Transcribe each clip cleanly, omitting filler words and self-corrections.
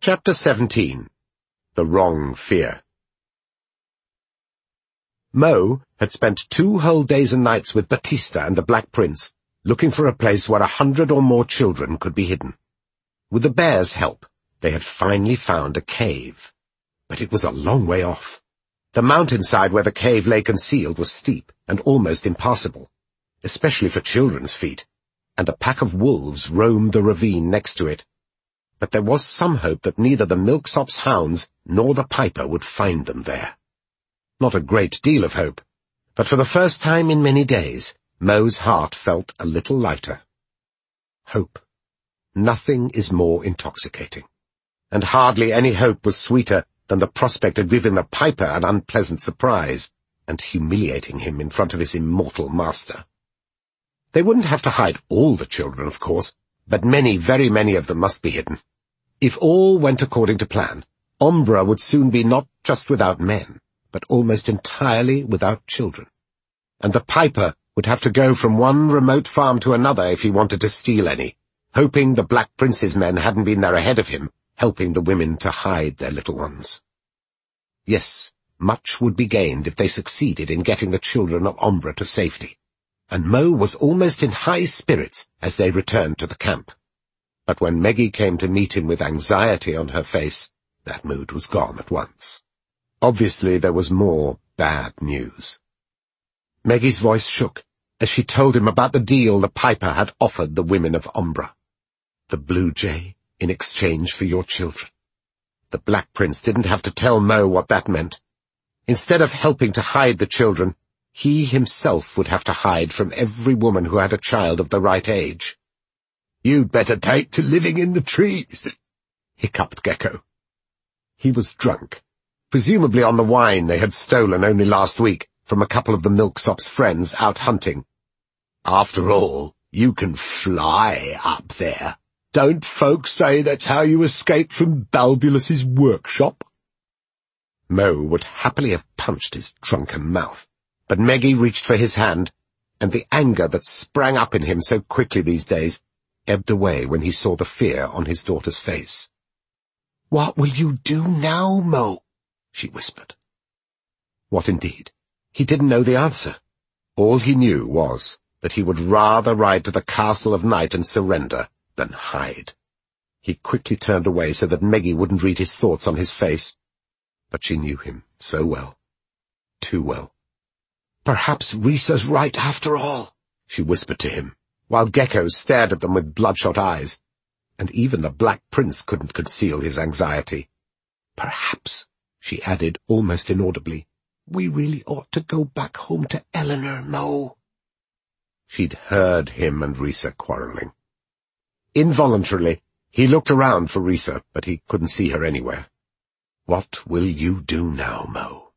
Chapter 17. The Wrong Fear. Mo had spent 2 whole days and nights with Batista and the Black Prince, looking for a place where 100 or more children could be hidden. With the bear's help, they had finally found a cave. But it was a long way off. The mountainside where the cave lay concealed was steep and almost impassable, especially for children's feet, and a pack of wolves roamed the ravine next to it. But there was some hope that neither the milksop's hounds nor the piper would find them there. Not a great deal of hope, but for the first time in many days, Mo's heart felt a little lighter. Hope. Nothing is more intoxicating, and hardly any hope was sweeter than the prospect of giving the piper an unpleasant surprise and humiliating him in front of his immortal master. They wouldn't have to hide all the children, of course, but many, very many of them must be hidden. If all went according to plan, Ombra would soon be not just without men, but almost entirely without children. And the piper would have to go from one remote farm to another if he wanted to steal any, hoping the Black Prince's men hadn't been there ahead of him, helping the women to hide their little ones. Yes, much would be gained if they succeeded in getting the children of Ombra to safety, and Mo was almost in high spirits as they returned to the camp. But when Meggie came to meet him with anxiety on her face, that mood was gone at once. Obviously there was more bad news. Meggie's voice shook as she told him about the deal the piper had offered the women of Ombra. The Blue Jay in exchange for your children. The Black Prince didn't have to tell Mo what that meant. Instead of helping to hide the children, he himself would have to hide from every woman who had a child of the right age. "You'd better take to living in the trees," hiccuped Gecko. He was drunk, presumably on the wine they had stolen only last week from a couple of the milksop's friends out hunting. "After all, you can fly up there. Don't folks say that's how you escaped from Balbulus's workshop?" Mo would happily have punched his drunken mouth, but Meggie reached for his hand, and the anger that sprang up in him so quickly these days ebbed away when he saw the fear on his daughter's face. "What will you do now, Mo?" she whispered. What indeed? He didn't know the answer. All he knew was that he would rather ride to the Castle of Night and surrender than hide. He quickly turned away so that Meggie wouldn't read his thoughts on his face, but she knew him so well. Too well. "Perhaps Risa's right after all," she whispered to him, while Gecko stared at them with bloodshot eyes, and even the Black Prince couldn't conceal his anxiety. "Perhaps," she added almost inaudibly, "we really ought to go back home to Eleanor, Mo." She'd heard him and Risa quarrelling. Involuntarily, he looked around for Risa, but he couldn't see her anywhere. What will you do now, Mo?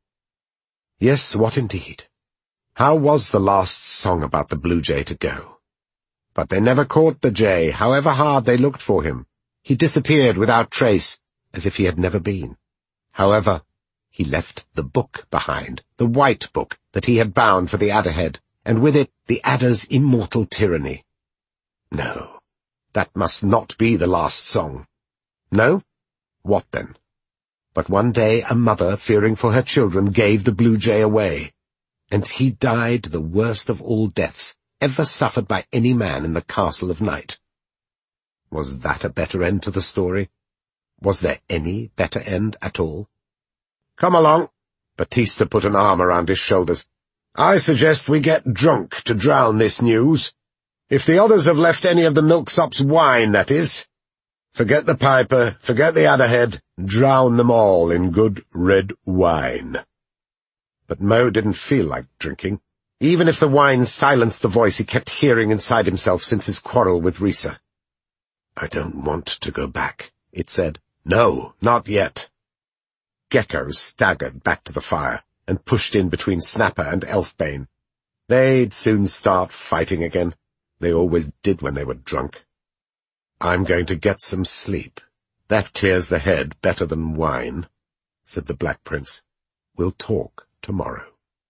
Yes, what indeed? How was the last song about the Blue Jay to go? But they never caught the jay, however hard they looked for him. He disappeared without trace, as if he had never been. However, he left the book behind, the white book that he had bound for the adderhead, and with it the adder's immortal tyranny. No, that must not be the last song. No? What then? But one day a mother, fearing for her children, gave the Blue Jay away, and he died the worst of all deaths ever suffered by any man in the Castle of Night. Was that a better end to the story? Was there any better end at all? "Come along." Batista put an arm around his shoulders. "I suggest we get drunk to drown this news. If the others have left any of the milksop's wine, that is. Forget the piper, forget the adderhead, drown them all in good red wine." But Mo didn't feel like drinking, even if the wine silenced the voice he kept hearing inside himself since his quarrel with Risa. "I don't want to go back," it said. "No, not yet." Gecko staggered back to the fire and pushed in between Snapper and Elfbane. They'd soon start fighting again. They always did when they were drunk. "I'm going to get some sleep. That clears the head better than wine," said the Black Prince. "We'll talk tomorrow."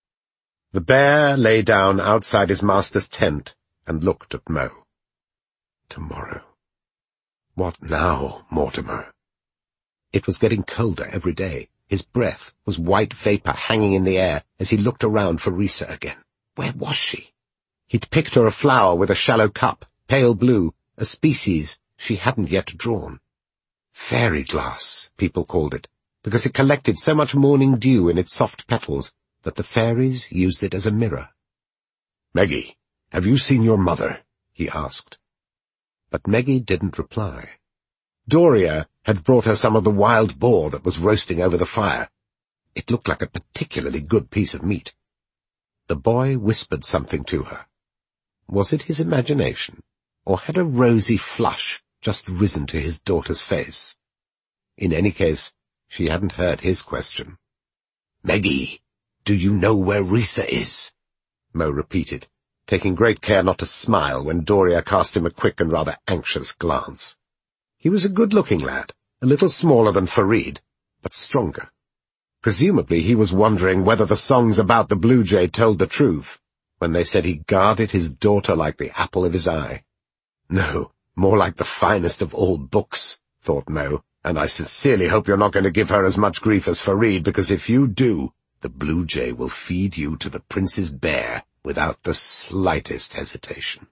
The bear lay down outside his master's tent and looked at Mo. Tomorrow. What now, Mortimer? It was getting colder every day. His breath was white vapor hanging in the air as he looked around for Risa again. Where was she? He'd picked her a flower with a shallow cup, pale blue, a species she hadn't yet drawn. Fairy glass, people called it, because it collected so much morning dew in its soft petals that the fairies used it as a mirror. "Meggie, have you seen your mother?" he asked. But Meggie didn't reply. Doria had brought her some of the wild boar that was roasting over the fire. It looked like a particularly good piece of meat. The boy whispered something to her. Was it his imagination, or had a rosy flush just risen to his daughter's face? In any case, she hadn't heard his question. "Meggie, do you know where Risa is?" Mo repeated, taking great care not to smile when Doria cast him a quick and rather anxious glance. He was a good-looking lad, a little smaller than Farid, but stronger. Presumably he was wondering whether the songs about the blue jay told the truth, when they said he guarded his daughter like the apple of his eye. No, more like the finest of all books, thought Mo, and I sincerely hope you're not going to give her as much grief as Farid, because if you do, the blue jay will feed you to the prince's bear without the slightest hesitation.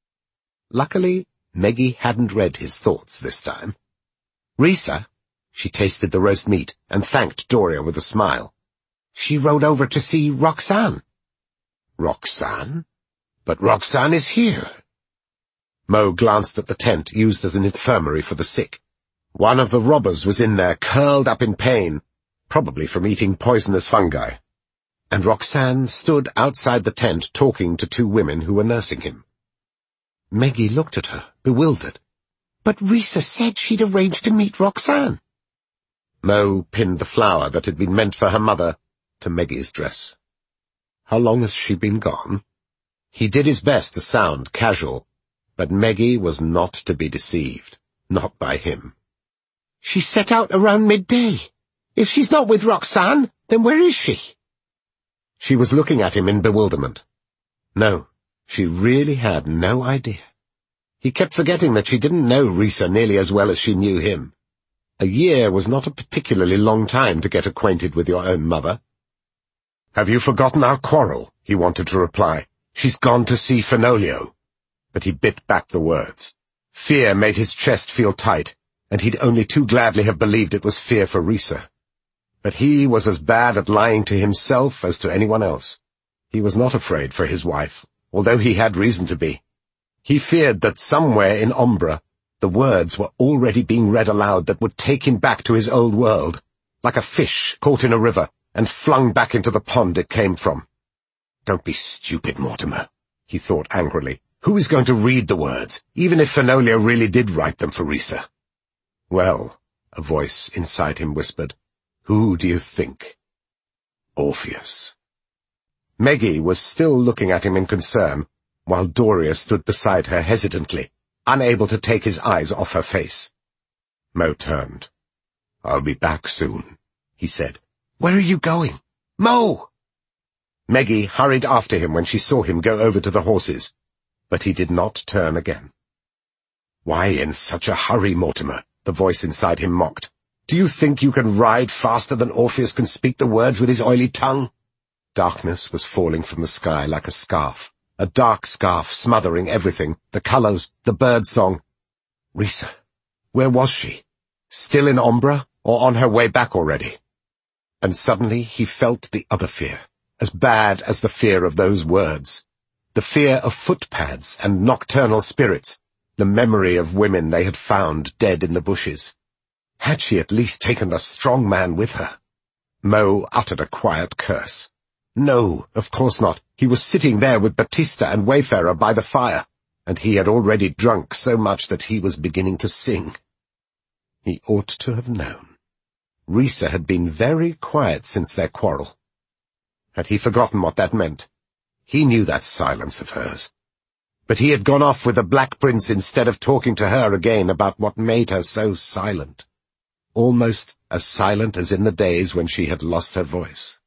Luckily, Meggie hadn't read his thoughts this time. "Risa?" She tasted the roast meat and thanked Doria with a smile. "She rode over to see Roxanne." "Roxanne? But Roxanne is here." Mo glanced at the tent used as an infirmary for the sick. One of the robbers was in there, curled up in pain, probably from eating poisonous fungi. And Roxanne stood outside the tent talking to two women who were nursing him. Meggie looked at her, bewildered. "But Risa said she'd arranged to meet Roxanne." Mo pinned the flower that had been meant for her mother to Meggie's dress. "How long has she been gone?" He did his best to sound casual, but Meggie was not to be deceived, not by him. "She set out around midday. If she's not with Roxanne, then where is she?" She was looking at him in bewilderment. No, she really had no idea. He kept forgetting that she didn't know Risa nearly as well as she knew him. A year was not a particularly long time to get acquainted with your own mother. "Have you forgotten our quarrel?" he wanted to reply. "She's gone to see Fenolio." But he bit back the words. Fear made his chest feel tight, and he'd only too gladly have believed it was fear for Risa. But he was as bad at lying to himself as to anyone else. He was not afraid for his wife, although he had reason to be. He feared that somewhere in Ombra, the words were already being read aloud that would take him back to his old world, like a fish caught in a river and flung back into the pond it came from. "Don't be stupid, Mortimer," he thought angrily. "Who is going to read the words, even if Fenolio really did write them for Risa?" "Well," a voice inside him whispered, "who do you think?" "Orpheus." Meggie was still looking at him in concern, while Doria stood beside her hesitantly, unable to take his eyes off her face. Mo turned. "I'll be back soon," he said. "Where are you going?" "Mo!" Meggie hurried after him when she saw him go over to the horses, but he did not turn again. "Why in such a hurry, Mortimer?" the voice inside him mocked. "Do you think you can ride faster than Orpheus can speak the words with his oily tongue?" Darkness was falling from the sky like a scarf, a dark scarf smothering everything, the colors, the bird song. Risa, where was she? Still in Ombra, or on her way back already? And suddenly he felt the other fear, as bad as the fear of those words. The fear of footpads and nocturnal spirits, the memory of women they had found dead in the bushes. Had she at least taken the strong man with her? Mo uttered a quiet curse. No, of course not. He was sitting there with Batista and Wayfarer by the fire, and he had already drunk so much that he was beginning to sing. He ought to have known. Risa had been very quiet since their quarrel. Had he forgotten what that meant? He knew that silence of hers. But he had gone off with the Black Prince instead of talking to her again about what made her so silent. Almost as silent as in the days when she had lost her voice.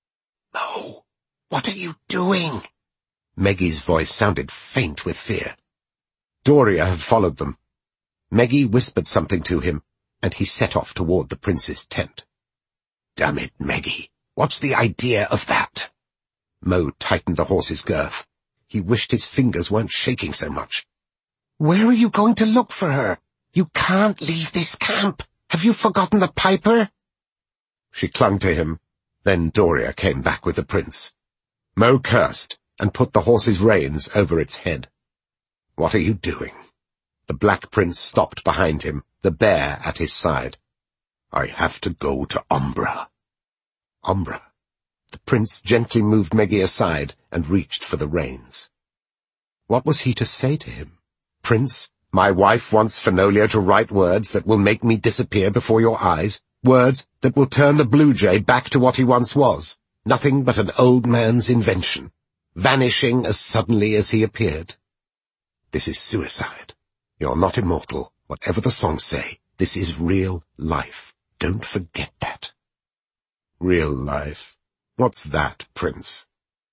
"Mo, what are you doing?" Meggie's voice sounded faint with fear. Doria had followed them. Meggie whispered something to him, and he set off toward the prince's tent. "Damn it, Meggie, what's the idea of that?" Mo tightened the horse's girth. He wished his fingers weren't shaking so much. "Where are you going to look for her? You can't leave this camp. Have you forgotten the piper?" She clung to him. Then Doria came back with the prince. Mo cursed and put the horse's reins over its head. "What are you doing?" The Black Prince stopped behind him, the bear at his side. "I have to go to Umbra." Umbra? The prince gently moved Meggie aside and reached for the reins. What was he to say to him? "Prince, my wife wants Fenolia to write words that will make me disappear before your eyes, words that will turn the Blue Jay back to what he once was, nothing but an old man's invention, vanishing as suddenly as he appeared. This is suicide. You're not immortal, whatever the songs say. This is real life. Don't forget that." "Real life? What's that, Prince?"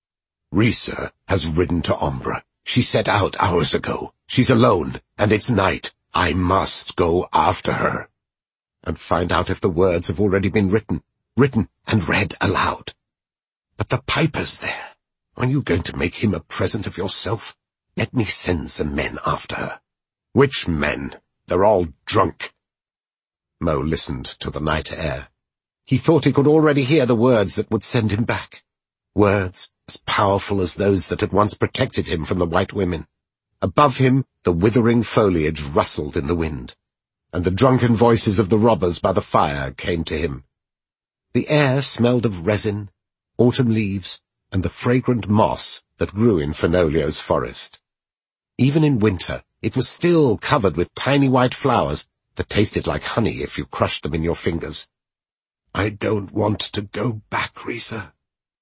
"Risa has ridden to Umbra. She set out hours ago. She's alone, and it's night. I must go after her." "And find out if the words have already been written and read aloud." "But the piper's there. Are you going to make him a present of yourself? Let me send some men after her." "Which men? They're all drunk." Mo listened to the night air. He thought he could already hear the words that would send him back. Words as powerful as those that had once protected him from the white women. Above him, the withering foliage rustled in the wind, and the drunken voices of the robbers by the fire came to him. The air smelled of resin, autumn leaves, and the fragrant moss that grew in Fenolia's forest. Even in winter, it was still covered with tiny white flowers that tasted like honey if you crushed them in your fingers. "I don't want to go back, Risa."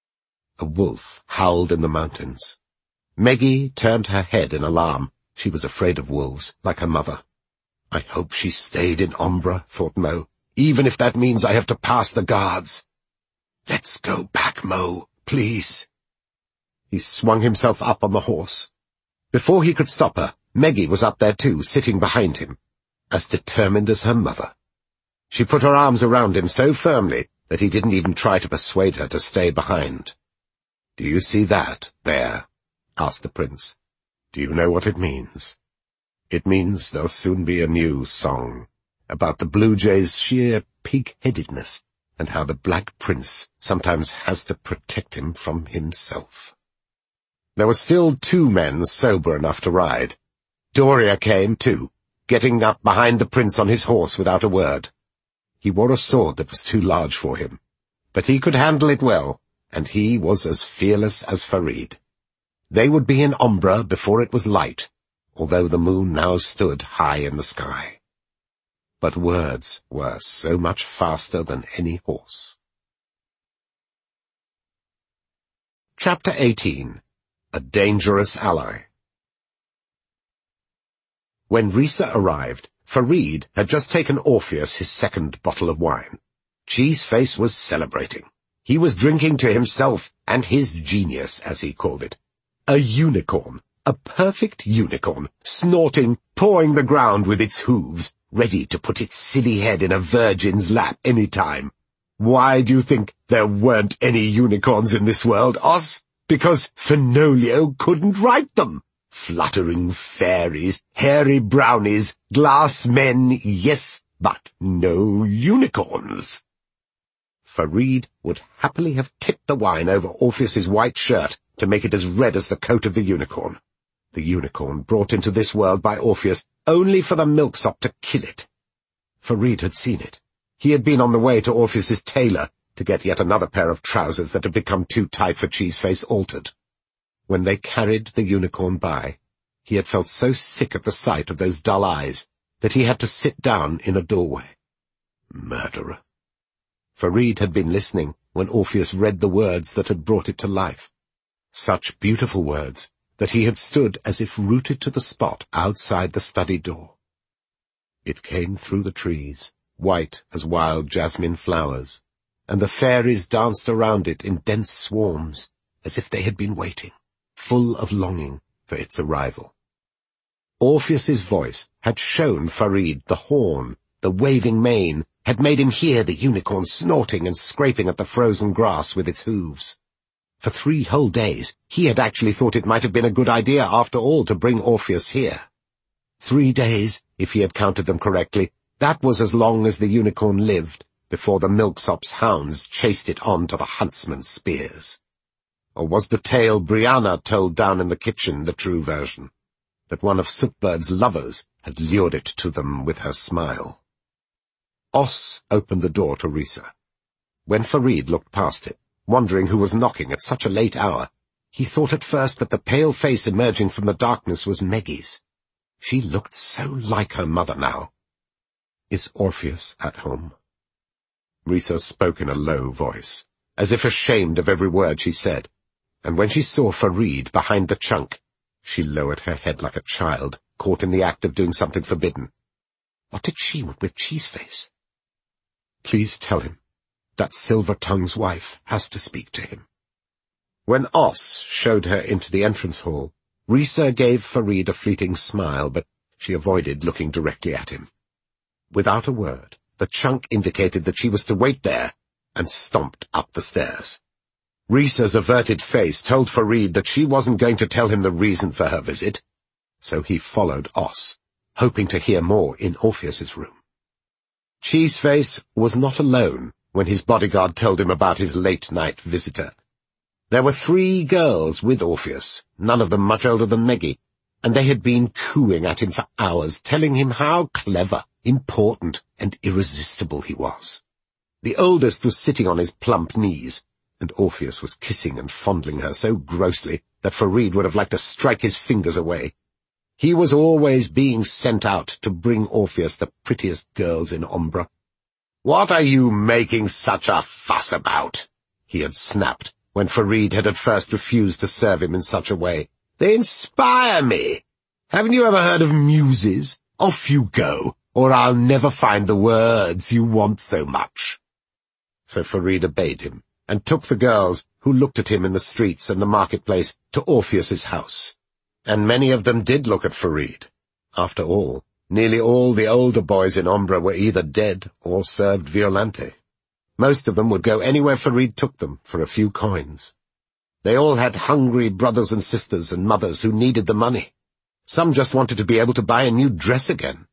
A wolf howled in the mountains. Meggie turned her head in alarm. She was afraid of wolves, like her mother. "I hope she stayed in Umbra," thought Mo, "even if that means I have to pass the guards." "Let's go back, Mo, please." He swung himself up on the horse. Before he could stop her, Meggie was up there too, sitting behind him, as determined as her mother. She put her arms around him so firmly that he didn't even try to persuade her to stay behind. "Do you see that, there?" asked the prince. "Do you know what it means?" "It means there'll soon be a new song, about the Blue Jay's sheer pig-headedness, and how the Black Prince sometimes has to protect him from himself." There were still 2 men sober enough to ride. Doria came, too, getting up behind the prince on his horse without a word. He wore a sword that was too large for him, but he could handle it well, and he was as fearless as Farid. They would be in Umbra before it was light, although the moon now stood high in the sky. But words were so much faster than any horse. Chapter 18. A Dangerous Ally. When Risa arrived, Farid had just taken Orpheus his 2nd bottle of wine. Cheeseface was celebrating. He was drinking to himself and his genius, as he called it. A unicorn, a perfect unicorn, snorting, pawing the ground with its hooves, ready to put its silly head in a virgin's lap any time. Why do you think there weren't any unicorns in this world, Oz? Because Fenolio couldn't write them. Fluttering fairies, hairy brownies, glass men, yes, but no unicorns. Farid would happily have tipped the wine over Orpheus's white shirt to make it as red as the coat of the unicorn. The unicorn brought into this world by Orpheus only for the milksop to kill it. Farid had seen it. He had been on the way to Orpheus's tailor to get yet another pair of trousers that had become too tight for Cheeseface altered. When they carried the unicorn by, he had felt so sick at the sight of those dull eyes that he had to sit down in a doorway. Murderer. Farid had been listening when Orpheus read the words that had brought it to life. Such beautiful words that he had stood as if rooted to the spot outside the study door. It came through the trees, white as wild jasmine flowers, and the fairies danced around it in dense swarms, as if they had been waiting, full of longing for its arrival. Orpheus's voice had shown Farid the horn The waving mane had made him hear the unicorn snorting and scraping at the frozen grass with its hooves. For 3 whole days, he had actually thought it might have been a good idea after all to bring Orpheus here. 3 days, if he had counted them correctly, that was as long as the unicorn lived before the milksop's hounds chased it on to the huntsman's spears. Or was the tale Brianna told down in the kitchen the true version, that one of Sootbird's lovers had lured it to them with her smile? Os opened the door to Risa. When Farid looked past it, wondering who was knocking at such a late hour, he thought at first that the pale face emerging from the darkness was Maggie's. She looked so like her mother now. "Is Orpheus at home?" Risa spoke in a low voice, as if ashamed of every word she said, and when she saw Farid behind the chunk, she lowered her head like a child caught in the act of doing something forbidden. What did she want with Cheeseface? "Please tell him that Silver-Tongue's wife has to speak to him." When Os showed her into the entrance hall, Risa gave Farid a fleeting smile, but she avoided looking directly at him. Without a word, the chunk indicated that she was to wait there, and stomped up the stairs. Risa's averted face told Farid that she wasn't going to tell him the reason for her visit, so he followed Os, hoping to hear more in Orpheus's room. Cheeseface was not alone when his bodyguard told him about his late-night visitor. There were 3 girls with Orpheus, none of them much older than Meggie, and they had been cooing at him for hours, telling him how clever, important, and irresistible he was. The oldest was sitting on his plump knees, and Orpheus was kissing and fondling her so grossly that Farid would have liked to strike his fingers away. He was always being sent out to bring Orpheus the prettiest girls in Umbra. "What are you making such a fuss about?" he had snapped, when Farid had at first refused to serve him in such a way. "They inspire me. Haven't you ever heard of muses? Off you go, or I'll never find the words you want so much." So Farid obeyed him, and took the girls, who looked at him in the streets and the marketplace, to Orpheus's house. And many of them did look at Farid. After all, nearly all the older boys in Umbra were either dead or served Violante. Most of them would go anywhere Farid took them for a few coins. They all had hungry brothers and sisters and mothers who needed the money. Some just wanted to be able to buy a new dress again.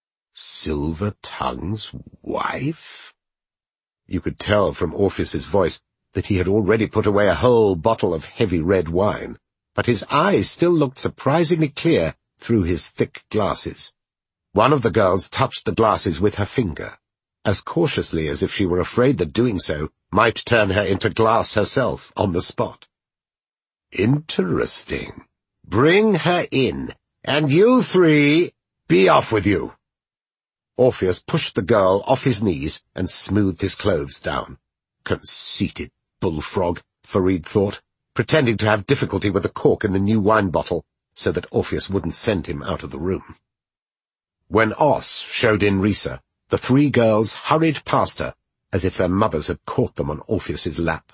Silver-Tongue's wife? You could tell from Orpheus's voice that he had already put away a whole bottle of heavy red wine, but his eyes still looked surprisingly clear through his thick glasses. One of the girls touched the glasses with her finger, as cautiously as if she were afraid that doing so might turn her into glass herself on the spot. "Interesting. Bring her in, and you 3, be off with you." Orpheus pushed the girl off his knees and smoothed his clothes down. Conceited bullfrog, Farid thought, pretending to have difficulty with the cork in the new wine bottle, so that Orpheus wouldn't send him out of the room. When Os showed in Risa, the 3 girls hurried past her, as if their mothers had caught them on Orpheus's lap.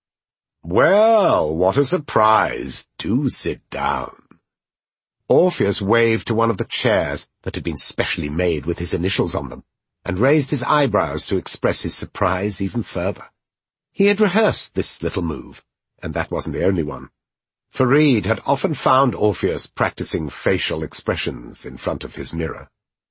"Well, what a surprise! Do sit down." Orpheus waved to one of the chairs that had been specially made with his initials on them, and raised his eyebrows to express his surprise even further. He had rehearsed this little move, and that wasn't the only one. Farid had often found Orpheus practicing facial expressions in front of his mirror.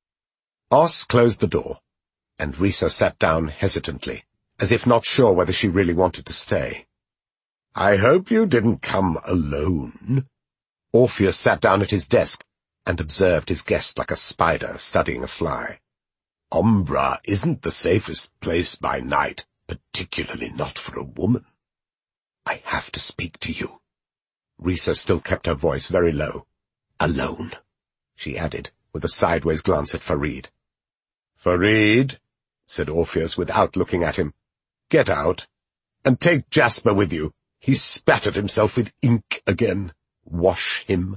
Os closed the door, and Risa sat down hesitantly, as if not sure whether she really wanted to stay. "I hope you didn't come alone." Orpheus sat down at his desk and observed his guest like a spider studying a fly. "Umbra isn't the safest place by night, particularly not for a woman." "I have to speak to you." Risa still kept her voice very low. "Alone," she added, with a sideways glance at Farid. "Farid," said Orpheus without looking at him, "get out, and take Jasper with you. He's spattered himself with ink again. Wash him."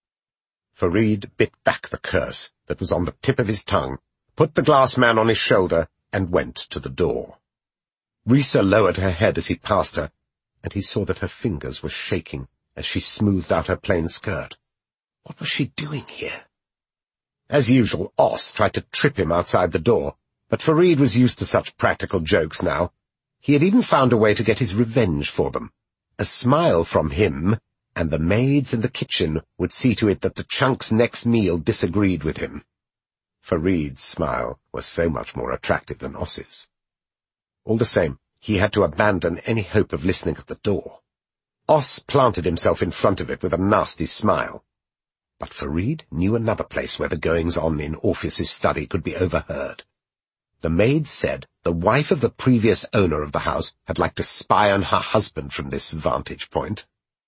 Farid bit back the curse that was on the tip of his tongue, put the glass man on his shoulder, and went to the door. Risa lowered her head as he passed her, and he saw that her fingers were shaking as she smoothed out her plain skirt. What was she doing here? As usual, Os tried to trip him outside the door, but Farid was used to such practical jokes now. He had even found a way to get his revenge for them. A smile from him, and the maids in the kitchen would see to it that the chunk's next meal disagreed with him. Farid's smile was so much more attractive than Os's. All the same, he had to abandon any hope of listening at the door. Os planted himself in front of it with a nasty smile. But Farid knew another place where the goings-on in Orpheus's study could be overheard. The maids said the wife of the previous owner of the house had liked to spy on her husband from this vantage point.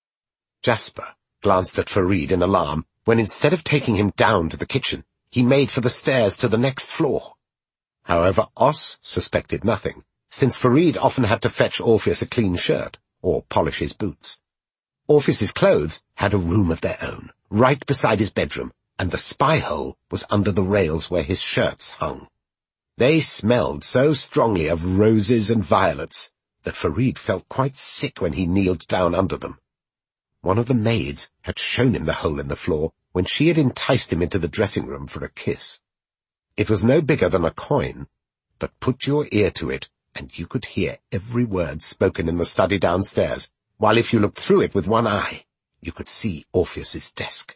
Jasper glanced at Farid in alarm when instead of taking him down to the kitchen, he made for the stairs to the next floor. However, Os suspected nothing, since Farid often had to fetch Orpheus a clean shirt, or polish his boots. Orpheus's clothes had a room of their own, right beside his bedroom, and the spy-hole was under the rails where his shirts hung. They smelled so strongly of roses and violets that Farid felt quite sick when he kneeled down under them. One of the maids had shown him the hole in the floor when she had enticed him into the dressing-room for a kiss. It was no bigger than a coin, but put your ear to it, and you could hear every word spoken in the study downstairs, while if you looked through it with one eye, you could see Orpheus's desk.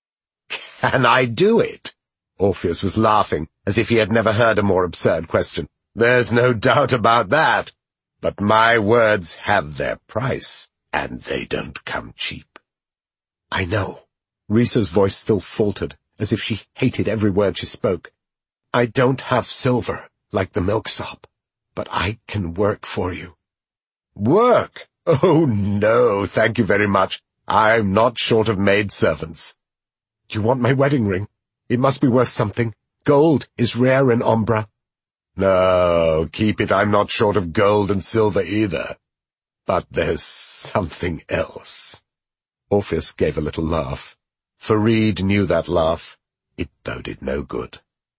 "Can I do it?" Orpheus was laughing, as if he had never heard a more absurd question. "There's no doubt about that. But my words have their price, and they don't come cheap." "I know." Risa's voice still faltered, as if she hated every word she spoke. "I don't have silver, like the milksop, but I can work for you." "Work? Oh, no, thank you very much. I'm not short of maidservants." "Do you want my wedding ring? It must be worth something. Gold is rare in Umbra." "No, keep it. I'm not short of gold and silver either. But there's something else." Orpheus gave a little laugh. Farid knew that laugh. It boded no good.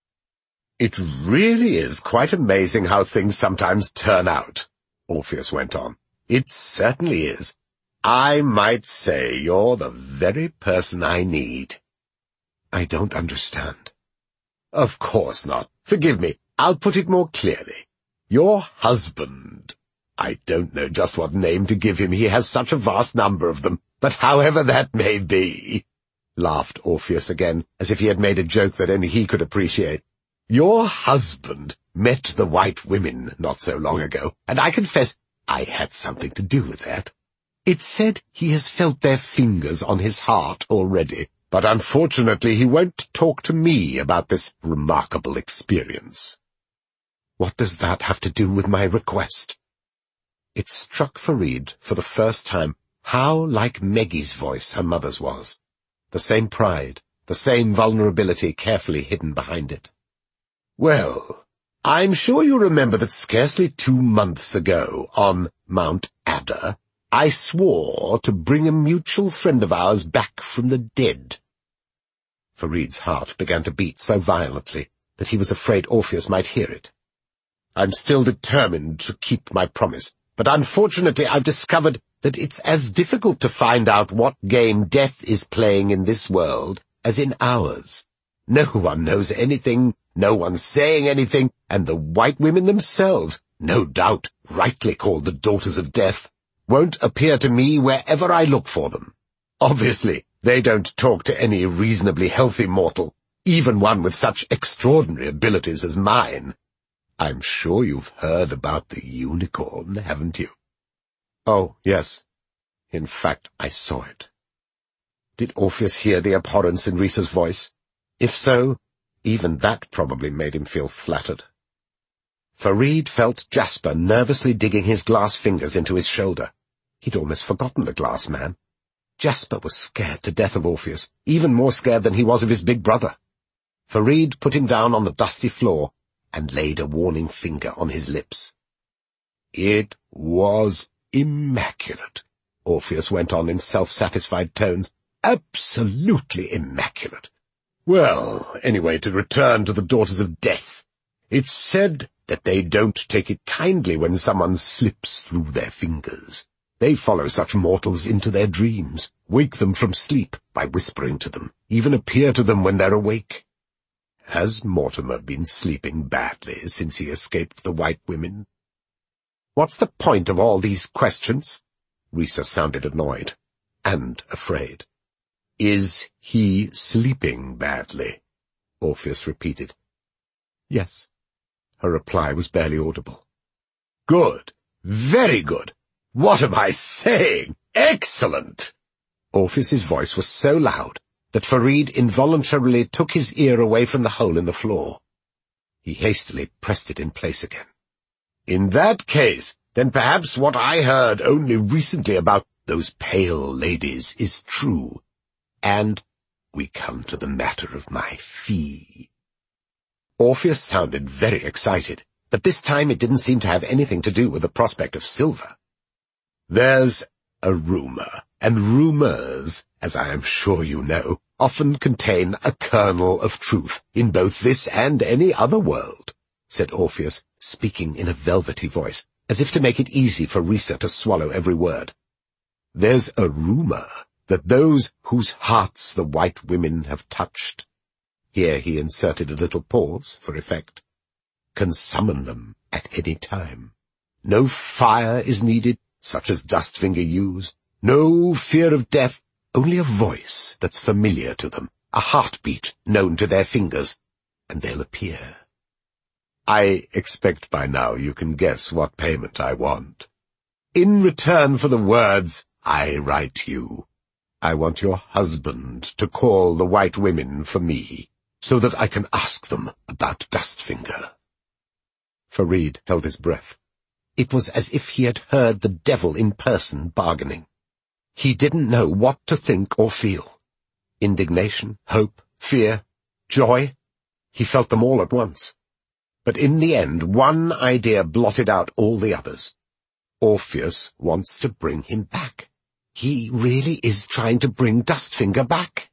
"It really is quite amazing how things sometimes turn out," Orpheus went on. "It certainly is. I might say you're the very person I need." "I don't understand." "Of course not. Forgive me. I'll put it more clearly. Your husband. I don't know just what name to give him. He has such a vast number of them. But however that may be," laughed Orpheus again, as if he had made a joke that only he could appreciate. "Your husband met the white women not so long ago, and I confess I had something to do with that. It's said he has felt their fingers on his heart already, but unfortunately he won't talk to me about this remarkable experience." "What does that have to do with my request?" It struck Farid for the first time how like Maggie's voice her mother's was. The same pride, the same vulnerability carefully hidden behind it. "Well, I'm sure you remember that scarcely 2 months ago, on Mount Adder, I swore to bring a mutual friend of ours back from the dead." Farid's heart began to beat so violently that he was afraid Orpheus might hear it. "I'm still determined to keep my promise, but unfortunately I've discovered that it's as difficult to find out what game death is playing in this world as in ours. No one knows anything, no one's saying anything, and the white women themselves, no doubt rightly called the Daughters of Death, won't appear to me wherever I look for them. Obviously, they don't talk to any reasonably healthy mortal, even one with such extraordinary abilities as mine. I'm sure you've heard about the unicorn, haven't you?" "Oh, yes. In fact, I saw it." Did Orpheus hear the abhorrence in Risa's voice? If so, even that probably made him feel flattered. Farid felt Jasper nervously digging his glass fingers into his shoulder. He'd almost forgotten the glass man. Jasper was scared to death of Orpheus, even more scared than he was of his big brother. Farid put him down on the dusty floor and laid a warning finger on his lips. "It was immaculate," Orpheus went on in self-satisfied tones. "Absolutely immaculate. Well, anyway, to return to the Daughters of Death. It's said that they don't take it kindly when someone slips through their fingers. They follow such mortals into their dreams, wake them from sleep by whispering to them, even appear to them when they're awake. Has Mortimer been sleeping badly since he escaped the White Women? What's the point of all these questions? Rhys sounded annoyed and afraid. Is he sleeping badly? Orpheus repeated. Yes. Her reply was barely audible. Good. Very good. What am I saying? Excellent! Orpheus's voice was so loud that Farid involuntarily took his ear away from the hole in the floor. He hastily pressed it in place again. In that case, then perhaps what I heard only recently about those pale ladies is true. And we come to the matter of my fee. Orpheus sounded very excited, but this time it didn't seem to have anything to do with the prospect of silver. There's a rumor, and rumors, as I am sure you know, often contain a kernel of truth in both this and any other world, said Orpheus, speaking in a velvety voice, as if to make it easy for Rhys to swallow every word. There's a rumor that those whose hearts the White Women have touched, here he inserted a little pause for effect, can summon them at any time. No fire is needed, such as Dustfinger used, no fear of death, only a voice that's familiar to them, a heartbeat known to their fingers, and they'll appear. I expect by now you can guess what payment I want. In return for the words I write you, I want your husband to call the White Women for me, so that I can ask them about Dustfinger. Farid held his breath. It was as if he had heard the devil in person bargaining. He didn't know what to think or feel. Indignation, hope, fear, joy. He felt them all at once. But in the end, one idea blotted out all the others. Orpheus wants to bring him back. He really is trying to bring Dustfinger back.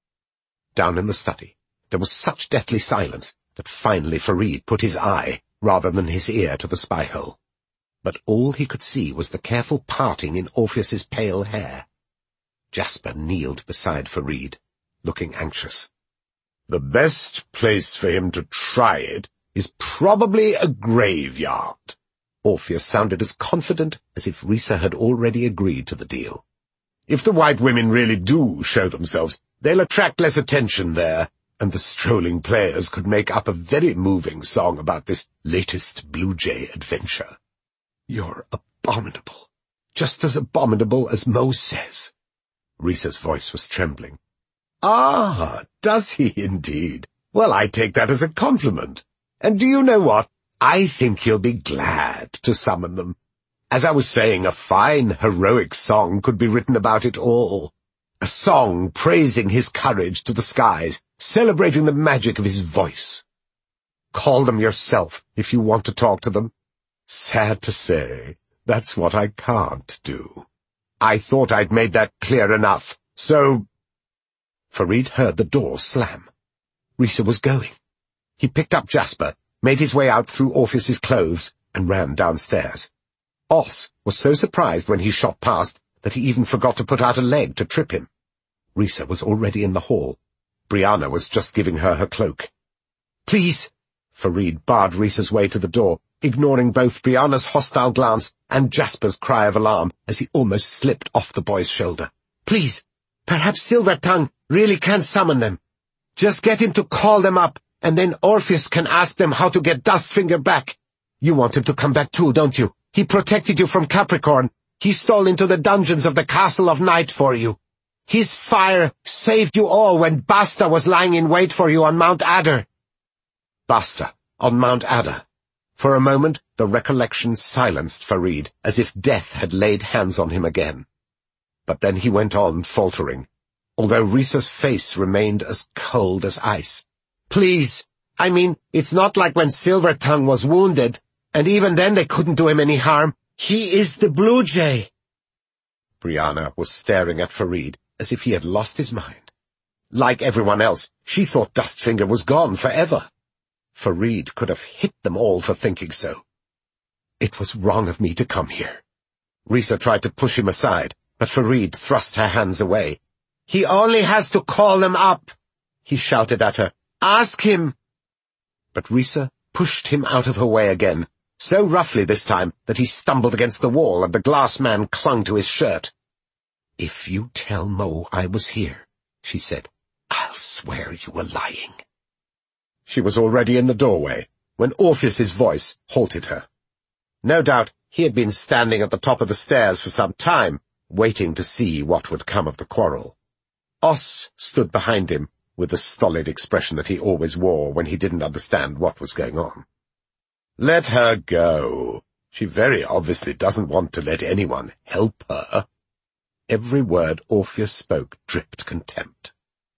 Down in the study, there was such deathly silence that finally Farid put his eye, rather than his ear, to the spy-hole. But all he could see was the careful parting in Orpheus's pale hair. Jasper kneeled beside Farid, looking anxious. The best place for him to try it is probably a graveyard. Orpheus sounded as confident as if Rhys had already agreed to the deal. If the White Women really do show themselves, they'll attract less attention there, and the strolling players could make up a very moving song about this latest Blue Jay adventure. You're abominable, just as abominable as Mo says. Rhys's voice was trembling. Ah, does he indeed? Well, I take that as a compliment. And do you know what? I think he'll be glad to summon them. As I was saying, a fine, heroic song could be written about it all. A song praising his courage to the skies, celebrating the magic of his voice. Call them yourself if you want to talk to them. Sad to say, that's what I can't do. I thought I'd made that clear enough, so— Farid heard the door slam. Rhys was going. He picked up Jasper, made his way out through Orpheus's clothes, and ran downstairs. Os was so surprised when he shot past that he even forgot to put out a leg to trip him. Rhys was already in the hall. Brianna was just giving her her cloak. Please! Farid barred Rhys's way to the door, ignoring both Brianna's hostile glance and Jasper's cry of alarm as he almost slipped off the boy's shoulder. Please! Perhaps Silvertongue really can summon them. Just get him to call them up, and then Orpheus can ask them how to get Dustfinger back. You want him to come back too, don't you? He protected you from Capricorn. He stole into the dungeons of the Castle of Night for you. His fire saved you all when Basta was lying in wait for you on Mount Adder. Basta, on Mount Adder. For a moment, the recollection silenced Farid, as if death had laid hands on him again. But then he went on, faltering, although Rhys's face remained as cold as ice. Please, I mean, it's not like when Silvertongue was wounded, and even then they couldn't do him any harm. He is the Blue Jay. Brianna was staring at Farid as if he had lost his mind. Like everyone else, she thought Dustfinger was gone forever. Farid could have hit them all for thinking so. It was wrong of me to come here. Rhys tried to push him aside, but Farid thrust her hands away. He only has to call them up, he shouted at her. Ask him. But Risa pushed him out of her way again, so roughly this time that he stumbled against the wall and the glass man clung to his shirt. "If you tell Mo I was here," she said, "I'll swear you were lying." She was already in the doorway when Orpheus's voice halted her. No doubt he had been standing at the top of the stairs for some time, waiting to see what would come of the quarrel. Os stood behind him, with the stolid expression that he always wore when he didn't understand what was going on. "Let her go. She very obviously doesn't want to let anyone help her." Every word Orpheus spoke dripped contempt.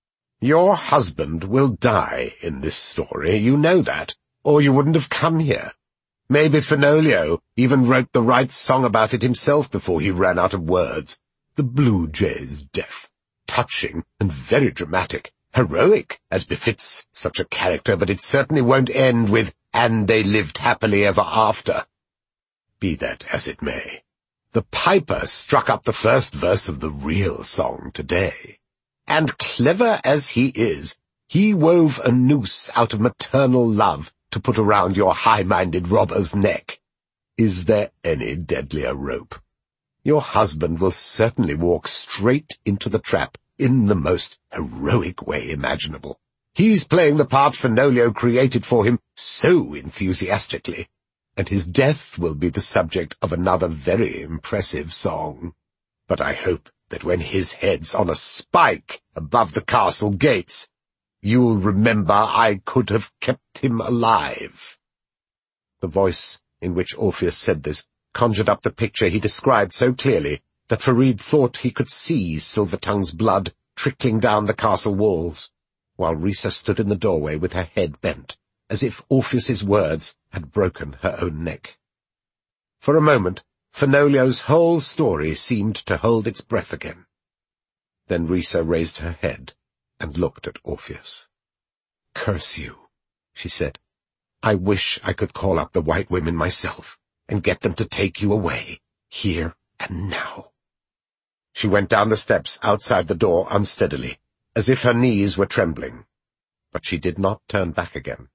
"Your husband will die in this story, you know that, or you wouldn't have come here. Maybe Fenolio even wrote the right song about it himself before he ran out of words. The Blue Jay's death. Touching and very dramatic. Heroic, as befits such a character, but it certainly won't end with, 'and they lived happily ever after.' Be that as it may, the piper struck up the first verse of the real song today. And clever as he is, he wove a noose out of maternal love to put around your high-minded robber's neck. Is there any deadlier rope? Your husband will certainly walk straight into the trap in the most heroic way imaginable. He's playing the part Fenolio created for him so enthusiastically, and his death will be the subject of another very impressive song. But I hope that when his head's on a spike above the castle gates, you'll remember I could have kept him alive." The voice in which Orpheus said this conjured up the picture he described so clearly that Farid thought he could see Silvertongue's blood trickling down the castle walls, while Risa stood in the doorway with her head bent, as if Orpheus's words had broken her own neck. For a moment, Fenolio's whole story seemed to hold its breath again. Then Risa raised her head and looked at Orpheus. "Curse you," she said. "I wish I could call up the white women myself and get them to take you away, here and now." She went down the steps outside the door unsteadily, as if her knees were trembling. But she did not turn back again.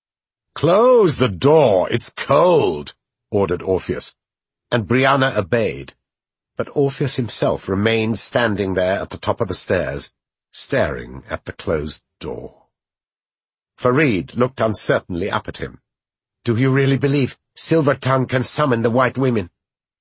"Close the door, it's cold," ordered Orpheus, and Brianna obeyed. But Orpheus himself remained standing there at the top of the stairs, staring at the closed door. Farid looked uncertainly up at him. "Do you really believe Silvertongue can summon the white women?"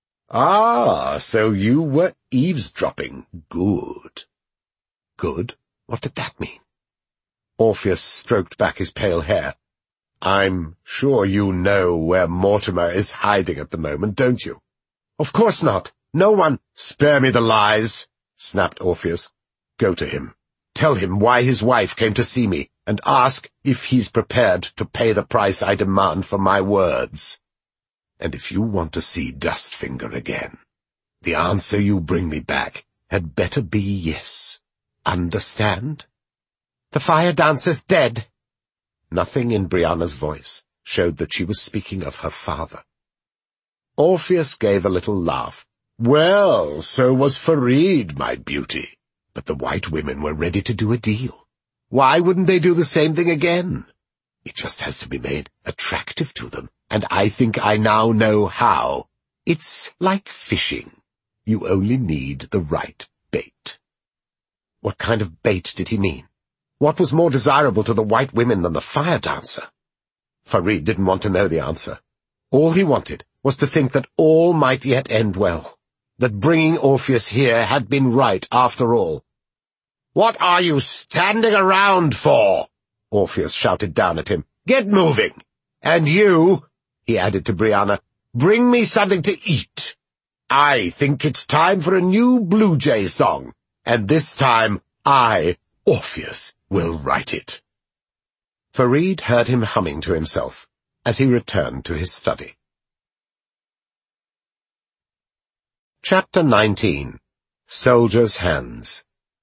"Ah, so you were eavesdropping. Good." "Good? What did that mean?" Orpheus stroked back his pale hair. "I'm sure you know where Mortimer is hiding at the moment, don't you?" "Of course not. No one—" "Spare me the lies," snapped Orpheus. "Go to him. Tell him why his wife came to see me, and ask if he's prepared to pay the price I demand for my words. And if you want to see Dustfinger again, the answer you bring me back had better be yes. Understand?" "The fire dancer's dead." Nothing in Brianna's voice showed that she was speaking of her father. Orpheus gave a little laugh. "Well, so was Farid, my beauty. But the white women were ready to do a deal. Why wouldn't they do the same thing again? It just has to be made attractive to them, and I think I now know how. It's like fishing. You only need the right bait." What kind of bait did he mean? What was more desirable to the white women than the fire dancer? Farid didn't want to know the answer. All he wanted was to think that all might yet end well, that bringing Orpheus here had been right after all. "What are you standing around for?" Orpheus shouted down at him. "Get moving! And you," he added to Brianna, "bring me something to eat. I think it's time for a new Blue Jay song, and this time I, Orpheus, will write it." Farid heard him humming to himself as he returned to his study. Chapter 19. Soldiers' Hands.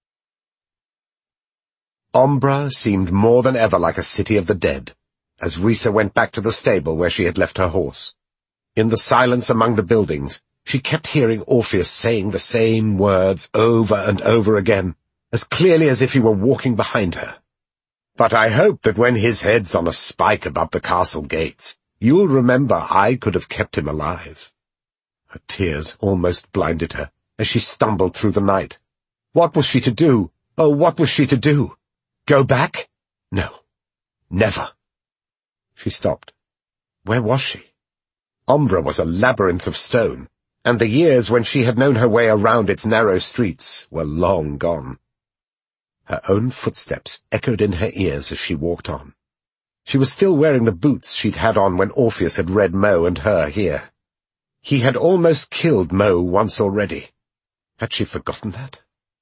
Ombra seemed more than ever like a city of the dead, as Risa went back to the stable where she had left her horse. In the silence among the buildings, she kept hearing Orpheus saying the same words over and over again, as clearly as if he were walking behind her. But I hope that when his head's on a spike above the castle gates, you'll remember I could have kept him alive." Her tears almost blinded her as she stumbled through the night. What was she to do? Oh, what was she to do? Go back? No. Never. She stopped. Where was she? Umbra was a labyrinth of stone, and the years when she had known her way around its narrow streets were long gone. Her own footsteps echoed in her ears as she walked on. She was still wearing the boots she'd had on when Orpheus had read Mo and her here. He had almost killed Mo once already. Had she forgotten that?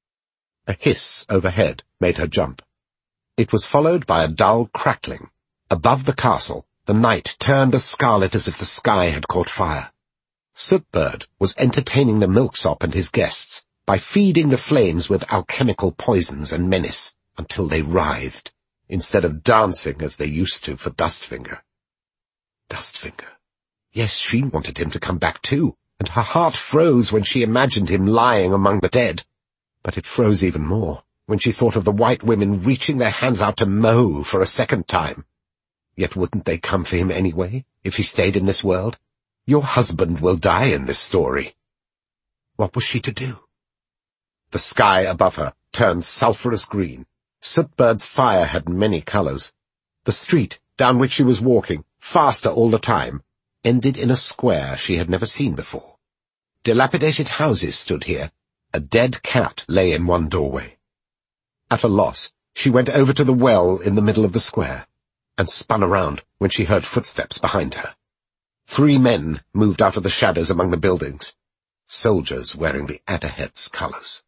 A hiss overhead made her jump. It was followed by a dull crackling. Above the castle, the night turned as scarlet as if the sky had caught fire. Sootbird was entertaining the milksop and his guests by feeding the flames with alchemical poisons and menace until they writhed, instead of dancing as they used to for Dustfinger. Dustfinger. Yes, she wanted him to come back too, and her heart froze when she imagined him lying among the dead. But it froze even more when she thought of the white women reaching their hands out to Mo for a second time. Yet wouldn't they come for him anyway, if he stayed in this world? Your husband will die in this story. What was she to do? The sky above her turned sulphurous green. Sootbird's fire had many colors. The street, down which she was walking, faster all the time, ended in a square she had never seen before. Dilapidated houses stood here. A dead cat lay in one doorway. At a loss, she went over to the well in the middle of the square, and spun around when she heard footsteps behind her. 3 men moved out of the shadows among the buildings, soldiers wearing the Adderheads' colors.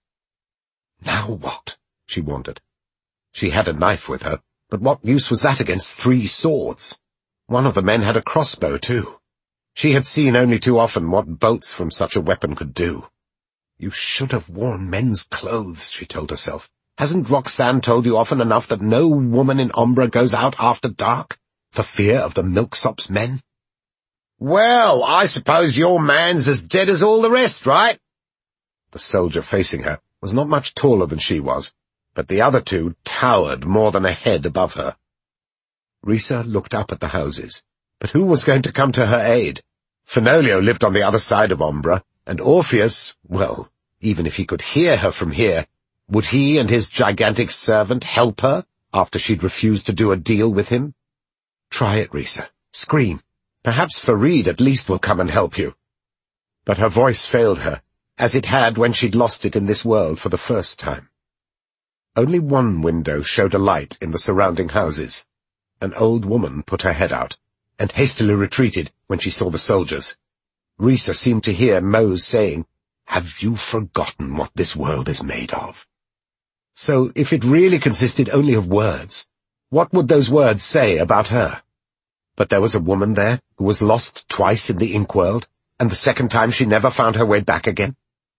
Now what? She wondered. She had a knife with her, but what use was that against 3 swords? One of the men had a crossbow, too. She had seen only too often what bolts from such a weapon could do. You should have worn men's clothes, she told herself. Hasn't Roxanne told you often enough that no woman in Umbra goes out after dark, for fear of the Milksop's men? Well, I suppose your man's as dead as all the rest, right? The soldier facing her was not much taller than she was, but the other 2 towered more than a head above her. Risa looked up at the houses, but who was going to come to her aid? Fenolio lived on the other side of Umbra, and Orpheus, well, even if he could hear her from here, would he and his gigantic servant help her after she'd refused to do a deal with him? Try it, Risa. Scream. Perhaps Farid at least will come and help you. But her voice failed her, as it had when she'd lost it in this world for the first time. Only one window showed a light in the surrounding houses. An old woman put her head out, and hastily retreated when she saw the soldiers. Risa seemed to hear Mose saying, "Have you forgotten what this world is made of?" So, if it really consisted only of words, what would those words say about her? But there was a woman there who was lost twice in the ink world, and the second time she never found her way back again.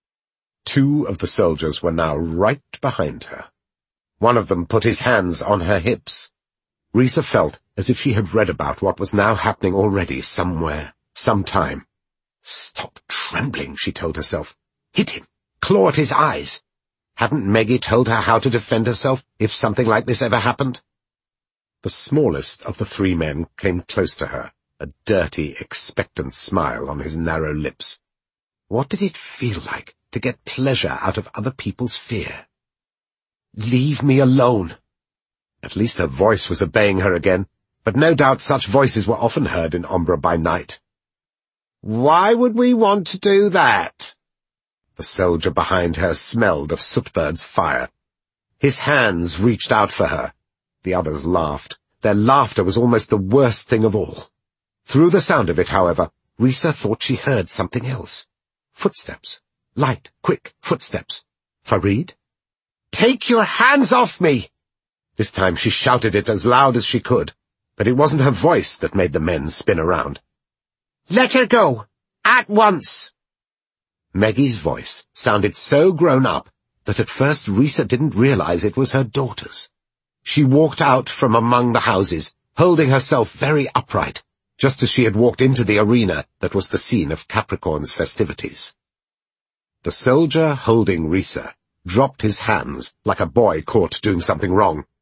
2 of the soldiers were now right behind her. One of them put his hands on her hips. Risa felt as if she had read about what was now happening already somewhere, sometime. Stop trembling, she told herself. Hit him. Claw at his eyes. Hadn't Meggie told her how to defend herself if something like this ever happened? The smallest of the 3 men came close to her, a dirty, expectant smile on his narrow lips. What did it feel like to get pleasure out of other people's fear? Leave me alone. At least her voice was obeying her again, but no doubt such voices were often heard in Umbra by night. Why would we want to do that? The soldier behind her smelled of Sootbird's fire. His hands reached out for her. The others laughed. Their laughter was almost the worst thing of all. Through the sound of it, however, Risa thought she heard something else. Footsteps. Light, quick footsteps. Farid? Take your hands off me! This time she shouted it as loud as she could, but it wasn't her voice that made the men spin around. Let her go! At once! Maggie's voice sounded so grown up that at first Risa didn't realize it was her daughter's. She walked out from among the houses, holding herself very upright, just as she had walked into the arena that was the scene of Capricorn's festivities. The soldier holding Risa dropped his hands like a boy caught doing something wrong.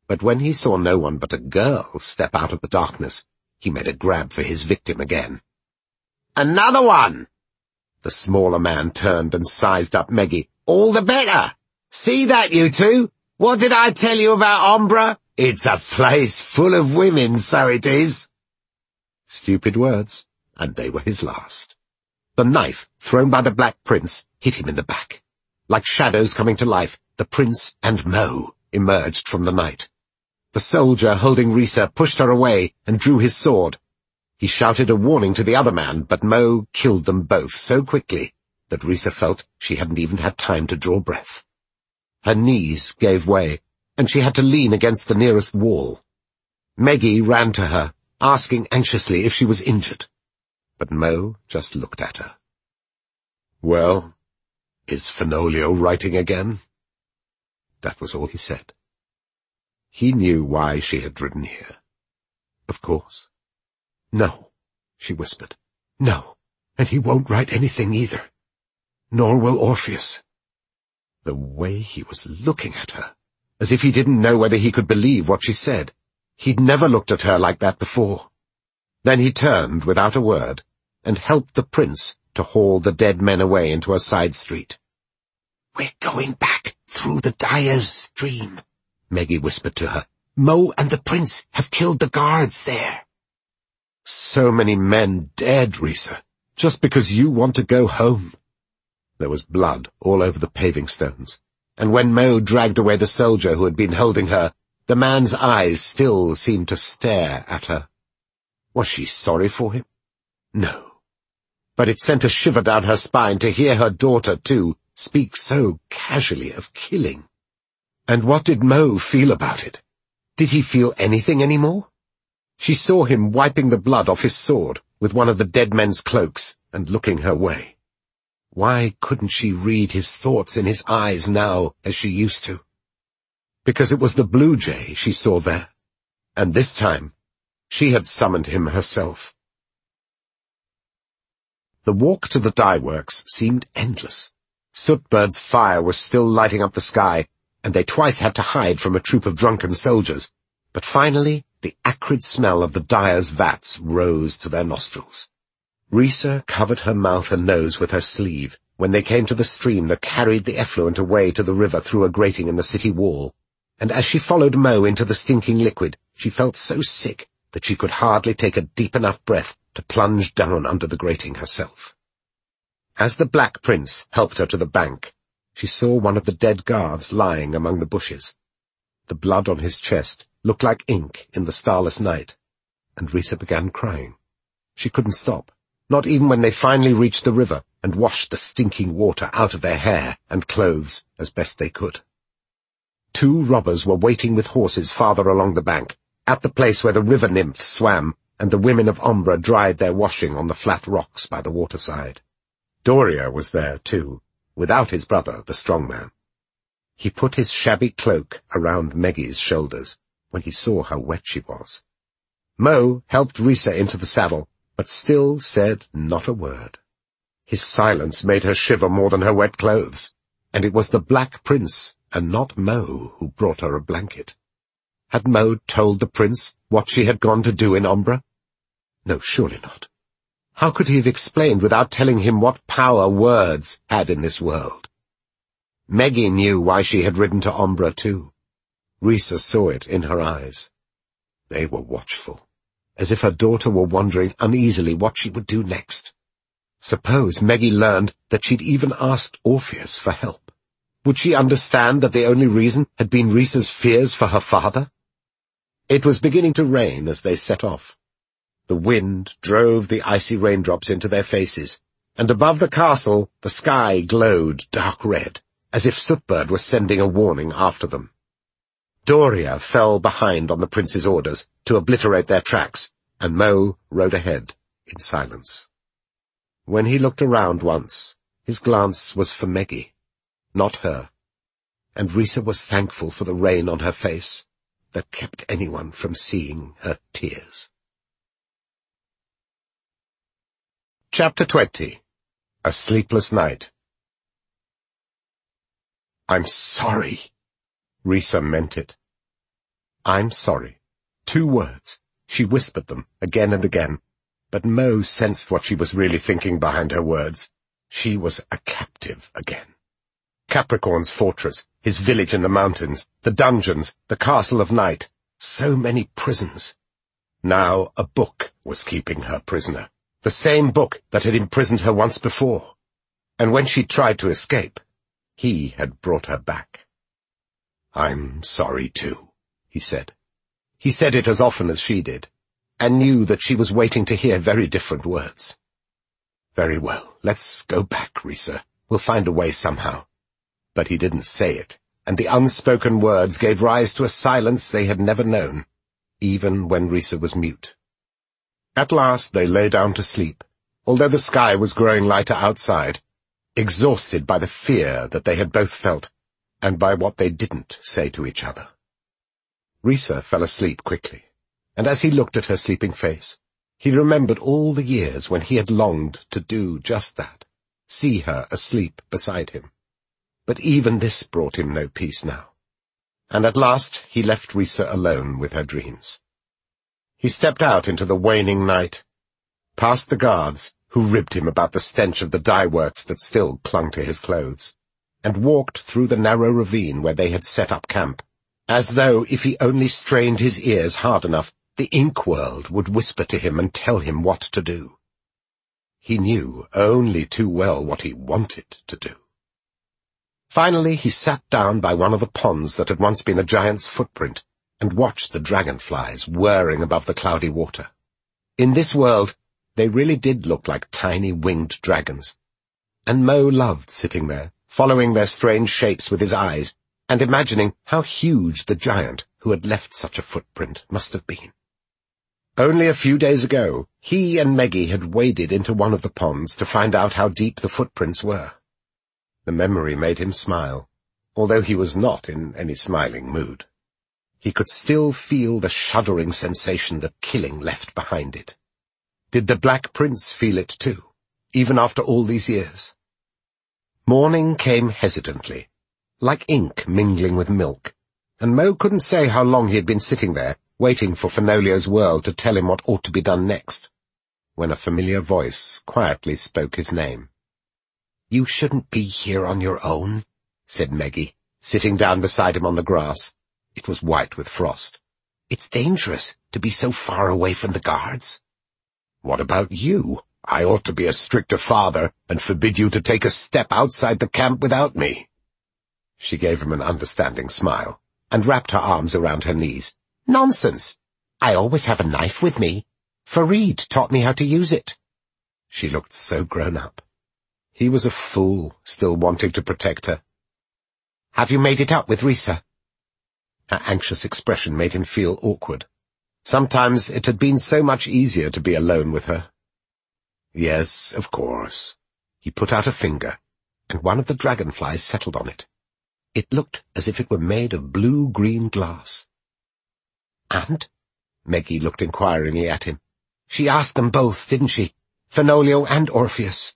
But when he saw no one but a girl step out of the darkness, he made a grab for his victim again. "Another one!" The smaller man turned and sized up Meggie. "All the better! See that, you two? What did I tell you about Umbra? It's a place full of women, so it is." Stupid words, and they were his last. The knife, thrown by the Black Prince, hit him in the back. Like shadows coming to life, the prince and Mo emerged from the night. The soldier holding Risa pushed her away and drew his sword. He shouted a warning to the other man, but Mo killed them both so quickly that Risa felt she hadn't even had time to draw breath. Her knees gave way, and she had to lean against the nearest wall. Meggie ran to her, asking anxiously if she was injured. But Mo just looked at her. "Well, is Fenolio writing again?" That was all he said. He knew why she had ridden here. Of course. "No," she whispered. "No, and he won't write anything either. Nor will Orpheus." The way he was looking at her, as if he didn't know whether he could believe what she said. He'd never looked at her like that before. Then he turned without a word and helped the prince to haul the dead men away into a side street. "We're going back through the Dyer's stream," Meggie whispered to her. "Mo and the prince have killed the guards there." "So many men dead, Risa, just because you want to go home." There was blood all over the paving stones, and when Mo dragged away the soldier who had been holding her, the man's eyes still seemed to stare at her. Was she sorry for him? No. But it sent a shiver down her spine to hear her daughter, too, speak so casually of killing. And what did Mo feel about it? Did he feel anything any more? She saw him wiping the blood off his sword with one of the dead men's cloaks and looking her way. Why couldn't she read his thoughts in his eyes now as she used to? Because it was the blue jay she saw there, and this time she had summoned him herself. The walk to the dye works seemed endless. Sootbird's fire was still lighting up the sky, and they twice had to hide from a troop of drunken soldiers. But finally, the acrid smell of the dyer's vats rose to their nostrils. Risa covered her mouth and nose with her sleeve when they came to the stream that carried the effluent away to the river through a grating in the city wall, and as she followed Mo into the stinking liquid, she felt so sick that she could hardly take a deep enough breath to plunge down under the grating herself. As the Black Prince helped her to the bank, she saw one of the dead guards lying among the bushes. The blood on his chest looked like ink in the starless night, and Risa began crying. She couldn't stop, not even when they finally reached the river and washed the stinking water out of their hair and clothes as best they could. 2 robbers were waiting with horses farther along the bank, at the place where the river nymphs swam and the women of Umbra dried their washing on the flat rocks by the waterside. Doria was there, too, without his brother, the strong man. He put his shabby cloak around Meggie's shoulders when he saw how wet she was. Mo helped Risa into the saddle, but still said not a word. His silence made her shiver more than her wet clothes, and it was the Black Prince and not Mo who brought her a blanket. Had Mo told the prince what she had gone to do in Umbra? No, surely not. How could he have explained without telling him what power words had in this world? Meggie knew why she had ridden to Umbra, too. Risa saw it in her eyes. They were watchful, as if her daughter were wondering uneasily what she would do next. Suppose Meggie learned that she'd even asked Orpheus for help. Would she understand that the only reason had been Risa's fears for her father? It was beginning to rain as they set off. The wind drove the icy raindrops into their faces, and above the castle the sky glowed dark red, as if Sootbird was sending a warning after them. Doria fell behind on the prince's orders to obliterate their tracks, and Mo rode ahead in silence. When he looked around once, his glance was for Meggie, not her, and Risa was thankful for the rain on her face that kept anyone from seeing her tears. Chapter 20. A Sleepless Night. "I'm sorry." Risa meant it. "I'm sorry." 2 words. She whispered them again and again, but Mo sensed what she was really thinking behind her words. She was a captive again. Capricorn's fortress, his village in the mountains, the dungeons, the castle of night, so many prisons. Now a book was keeping her prisoner, the same book that had imprisoned her once before. And when she tried to escape, he had brought her back. "I'm sorry too," he said. He said it as often as she did, and knew that she was waiting to hear very different words. "Very well, let's go back, Risa. We'll find a way somehow." But he didn't say it, and the unspoken words gave rise to a silence they had never known, even when Risa was mute. At last they lay down to sleep, although the sky was growing lighter outside, exhausted by the fear that they had both felt, and by what they didn't say to each other. Risa fell asleep quickly, and as he looked at her sleeping face, he remembered all the years when he had longed to do just that, see her asleep beside him. But even this brought him no peace now. And at last he left Risa alone with her dreams. He stepped out into the waning night, past the guards, who ribbed him about the stench of the dye works that still clung to his clothes, and walked through the narrow ravine where they had set up camp, as though if he only strained his ears hard enough, the ink world would whisper to him and tell him what to do. He knew only too well what he wanted to do. Finally he sat down by one of the ponds that had once been a giant's footprint, and watched the dragonflies whirring above the cloudy water. In this world, they really did look like tiny winged dragons, and Mo loved sitting there, following their strange shapes with his eyes, and imagining how huge the giant who had left such a footprint must have been. Only a few days ago, he and Meggie had waded into one of the ponds to find out how deep the footprints were. The memory made him smile, although he was not in any smiling mood. He could still feel the shuddering sensation that killing left behind it. Did the Black Prince feel it too, even after all these years? Morning came hesitantly, like ink mingling with milk, and Mo couldn't say how long he had been sitting there, waiting for Fenolio's world to tell him what ought to be done next, when a familiar voice quietly spoke his name. "You shouldn't be here on your own," said Meggie, sitting down beside him on the grass. It was white with frost. "It's dangerous to be so far away from the guards." "What about you? I ought to be a stricter father and forbid you to take a step outside the camp without me." She gave him an understanding smile, and wrapped her arms around her knees. "Nonsense! I always have a knife with me. Farid taught me how to use it." She looked so grown up. He was a fool, still wanting to protect her. "Have you made it up with Risa?" Her anxious expression made him feel awkward. Sometimes it had been so much easier to be alone with her. "Yes, of course." He put out a finger, and one of the dragonflies settled on it. It looked as if it were made of blue-green glass. "And?" Meggie looked inquiringly at him. "She asked them both, didn't she? Fenolio and Orpheus."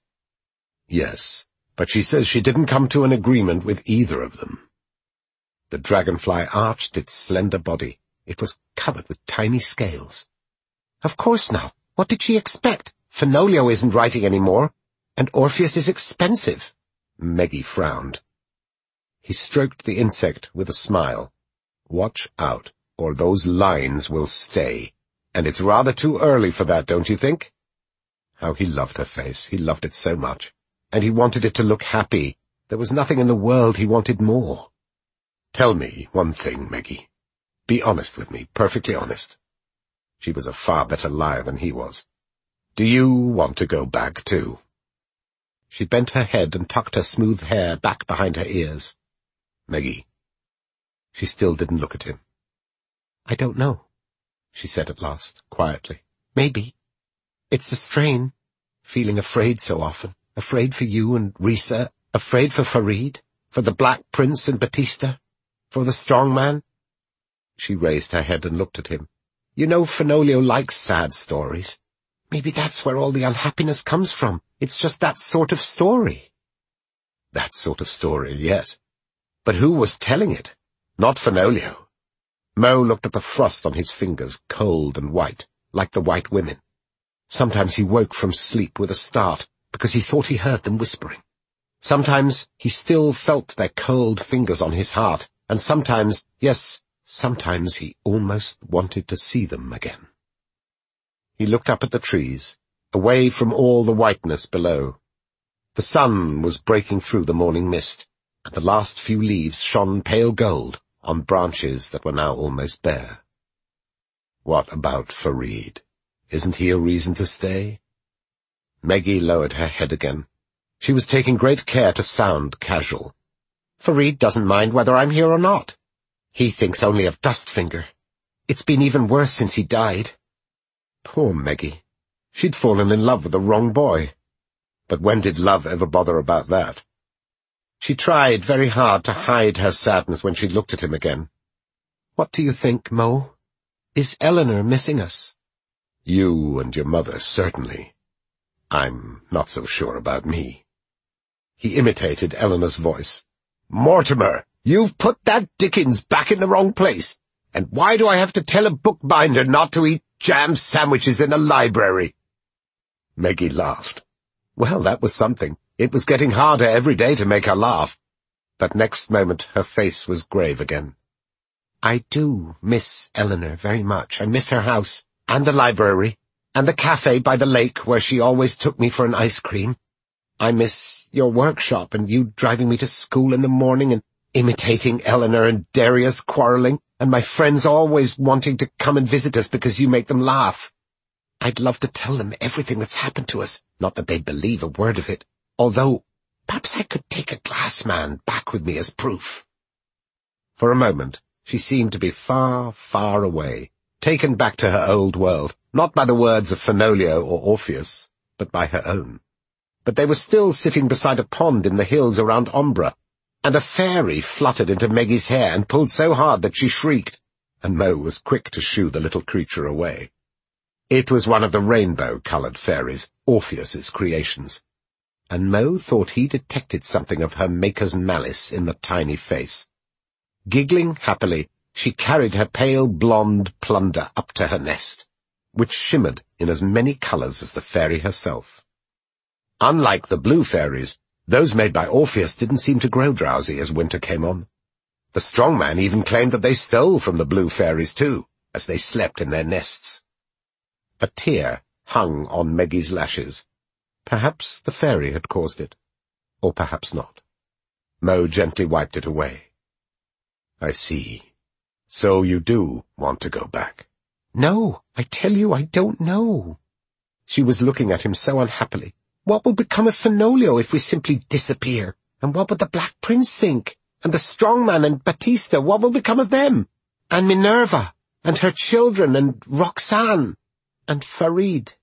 "Yes, but she says she didn't come to an agreement with either of them." The dragonfly arched its slender body. It was covered with tiny scales. "Of course now. What did she expect? Fenolio isn't writing any more, and Orpheus is expensive." Meggie frowned. He stroked the insect with a smile. "Watch out, or those lines will stay. And it's rather too early for that, don't you think?" How he loved her face. He loved it so much. And he wanted it to look happy. There was nothing in the world he wanted more. "Tell me one thing, Meggie. Be honest with me, perfectly honest." She was a far better liar than he was. "Do you want to go back, too?" She bent her head and tucked her smooth hair back behind her ears. "Meggie." She still didn't look at him. "I don't know," she said at last, quietly. "Maybe. It's a strain, feeling afraid so often. Afraid for you and Risa, afraid for Farid, for the Black Prince and Batista, for the strong man." She raised her head and looked at him. "You know Fenolio likes sad stories. Maybe that's where all the unhappiness comes from. It's just that sort of story." "That sort of story, yes. But who was telling it? Not Fenolio." Mo looked at the frost on his fingers, cold and white, like the white women. Sometimes he woke from sleep with a start, because he thought he heard them whispering. Sometimes he still felt their cold fingers on his heart, and sometimes, yes, sometimes he almost wanted to see them again. He looked up at the trees, away from all the whiteness below. The sun was breaking through the morning mist, and the last few leaves shone pale gold on branches that were now almost bare. What about Farid? Isn't he a reason to stay? Meggie lowered her head again. She was taking great care to sound casual. Farid doesn't mind whether I'm here or not. He thinks only of Dustfinger. It's been even worse since he died. Poor Meggie. She'd fallen in love with the wrong boy. But when did love ever bother about that? She tried very hard to hide her sadness when she looked at him again. What do you think, Mo? Is Eleanor missing us? You and your mother, certainly. I'm not so sure about me. He imitated Eleanor's voice. Mortimer, you've put that Dickens back in the wrong place. And why do I have to tell a bookbinder not to eat jam sandwiches in the library? Meggie laughed. Well, that was something. It was getting harder every day to make her laugh. But next moment her face was grave again. I do miss Eleanor very much. I miss her house, and the library, and the cafe by the lake where she always took me for an ice cream. I miss your workshop and you driving me to school in the morning and imitating Eleanor and Darius quarreling, and my friends always wanting to come and visit us because you make them laugh. I'd love to tell them everything that's happened to us, not that they'd believe a word of it, although perhaps I could take a glass man back with me as proof. For a moment, she seemed to be far, far away, taken back to her old world, not by the words of Fenolio or Orpheus, but by her own. But they were still sitting beside a pond in the hills around Ombra, and a fairy fluttered into Meggie's hair and pulled so hard that she shrieked, and Mo was quick to shoo the little creature away. It was one of the rainbow-coloured fairies, Orpheus's creations, and Mo thought he detected something of her maker's malice in the tiny face. Giggling happily, she carried her pale blonde plunder up to her nest, which shimmered in as many colours as the fairy herself. Unlike the blue fairies, those made by Orpheus didn't seem to grow drowsy as winter came on. The strong man even claimed that they stole from the blue fairies too, as they slept in their nests. A tear hung on Meggie's lashes. Perhaps the fairy had caused it, or perhaps not. Mo gently wiped it away. I see. So you do want to go back? No, I tell you I don't know. She was looking at him so unhappily. What will become of Fenolio if we simply disappear? And what would the Black Prince think? And the strong man and Batista, what will become of them? And Minerva, and her children, and Roxanne, and Farid.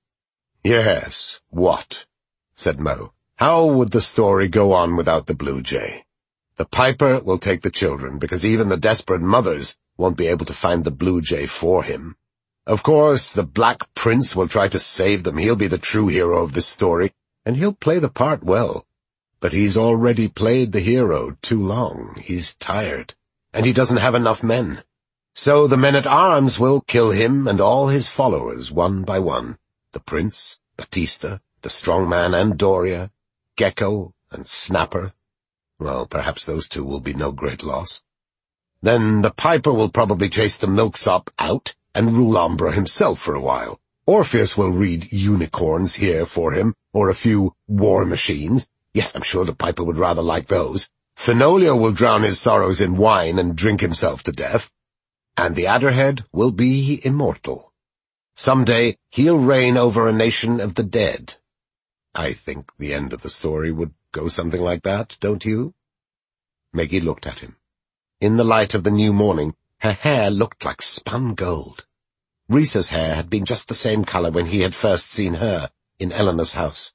Yes, what? Said Mo. How would the story go on without the Blue Jay? The Piper will take the children, because even the desperate mothers won't be able to find the Blue Jay for him. Of course, the Black Prince will try to save them. He'll be the true hero of this story, and he'll play the part well. But he's already played the hero too long. He's tired, and he doesn't have enough men. So the men-at-arms will kill him and all his followers one by one. The Prince, Batista, the strong man and Doria, Gecko and Snapper. Well, perhaps those two will be no great loss. Then the Piper will probably chase the milksop out and rule Ombra himself for a while. Orpheus will read unicorns here for him, or a few war machines. Yes, I'm sure the Piper would rather like those. Fenolio will drown his sorrows in wine and drink himself to death. And the Adderhead will be immortal. Someday he'll reign over a nation of the dead. I think the end of the story would go something like that, don't you? Meggie looked at him. In the light of the new morning, her hair looked like spun gold. Risa's hair had been just the same colour when he had first seen her in Eleanor's house.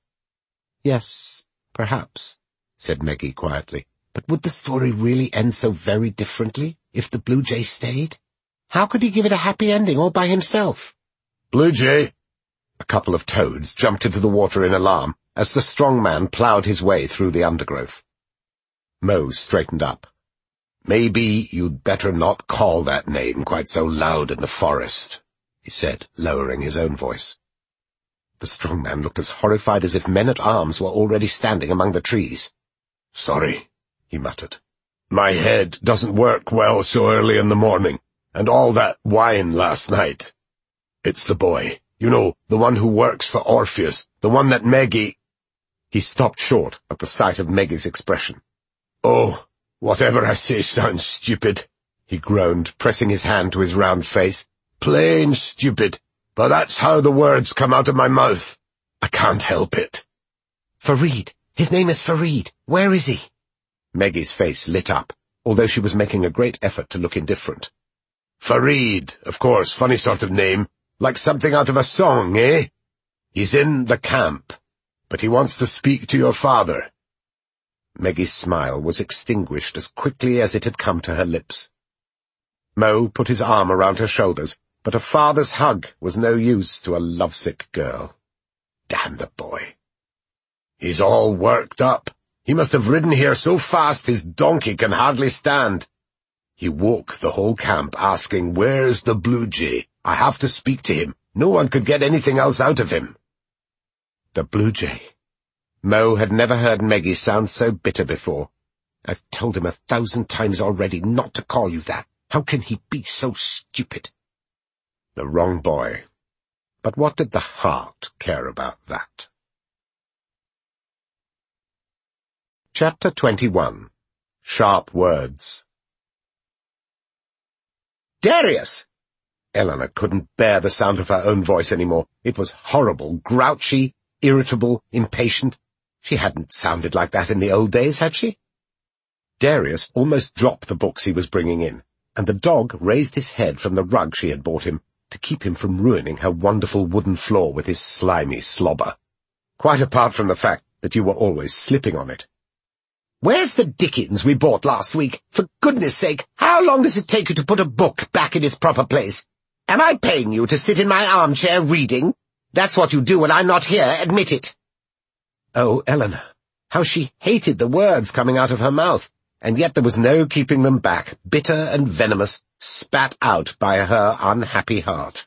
Yes, perhaps, said Meggie quietly. But would the story really end so very differently if the Blue Jay stayed? How could he give it a happy ending all by himself? Blue Jay! A couple of toads jumped into the water in alarm as the strong man ploughed his way through the undergrowth. Mo straightened up. "Maybe you'd better not call that name quite so loud in the forest," he said, lowering his own voice. The strong man looked as horrified as if men-at-arms were already standing among the trees. "Sorry," he muttered. "My head doesn't work well so early in the morning, and all that wine last night. It's the boy, you know, the one who works for Orpheus, the one that Meggie—" He stopped short at the sight of Meggie's expression. "Oh, whatever I say sounds stupid," he groaned, pressing his hand to his round face. "Plain stupid, but that's how the words come out of my mouth. I can't help it." "Farid. His name is Farid. Where is he?" Meggie's face lit up, although she was making a great effort to look indifferent. "Farid, of course, funny sort of name, like something out of a song, eh? He's in the camp, but he wants to speak to your father." Meggie's smile was extinguished as quickly as it had come to her lips. Mo put his arm around her shoulders, but a father's hug was no use to a lovesick girl. Damn the boy. "He's all worked up. He must have ridden here so fast his donkey can hardly stand. He woke the whole camp asking, 'Where's the blue jay? I have to speak to him. No one could get anything else out of him.'" The blue jay. Mo had never heard Meggie sound so bitter before. "I've told him 1,000 times already not to call you that. How can he be so stupid?" The wrong boy. But what did the heart care about that? Chapter 21. Sharp Words. "Darius!" Eleanor couldn't bear the sound of her own voice anymore. It was horrible, grouchy, irritable, impatient. She hadn't sounded like that in the old days, had she? Darius almost dropped the books he was bringing in, and the dog raised his head from the rug she had bought him to keep him from ruining her wonderful wooden floor with his slimy slobber. Quite apart from the fact that you were always slipping on it. "Where's the Dickens we bought last week? For goodness sake, how long does it take you to put a book back in its proper place? Am I paying you to sit in my armchair reading? That's what you do when I'm not here, admit it." Oh, Eleanor, how she hated the words coming out of her mouth, and yet there was no keeping them back, bitter and venomous, spat out by her unhappy heart.